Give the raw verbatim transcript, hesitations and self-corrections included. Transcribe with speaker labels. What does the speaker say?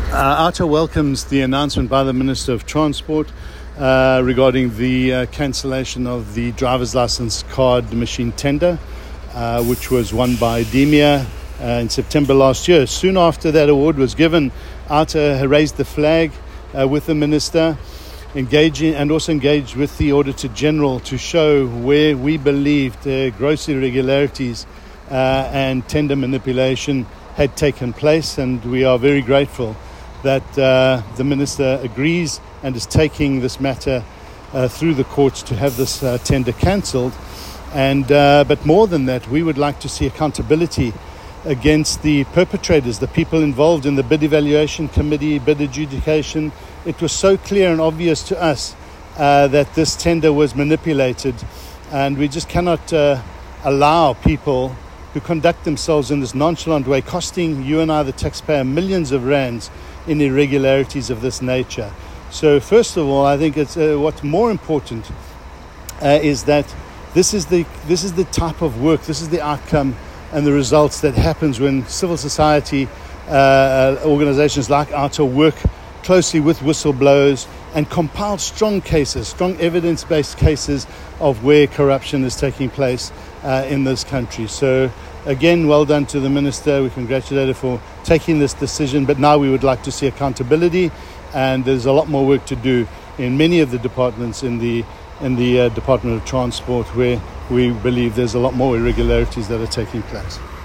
Speaker 1: Uh, ARTA welcomes the announcement by the Minister of Transport uh, regarding the uh, cancellation of the driver's license card machine tender, uh, which was won by DEMIA uh, in September last year. Soon after that award was given, ARTA raised the flag uh, with the Minister, engaging and also engaged with the Auditor General to show where we believed uh, gross irregularities uh, and tender manipulation had taken place, and we are very grateful that uh, the Minister agrees and is taking this matter uh, through the courts to have this uh, tender cancelled. And uh, but more than that, we would like to see accountability against the perpetrators, the people involved in the bid evaluation committee, bid adjudication. It was so clear and obvious to us uh, that this tender was manipulated, and we just cannot uh, allow people who conduct themselves in this nonchalant way, costing you and I, the taxpayer, millions of rands in irregularities of this nature. So first of all, I think it's uh, what's more important uh, is that this is the this is the type of work, this is the outcome and the results that happens when civil society uh, organizations like ARTA work closely with whistleblowers and compile strong cases, strong evidence-based cases of where corruption is taking place uh, in this country. So again, well done to the Minister. We congratulate her for taking this decision, but now we would like to see accountability, and there's a lot more work to do in many of the departments in the in the uh, Department of Transport, where we believe there's a lot more irregularities that are taking place.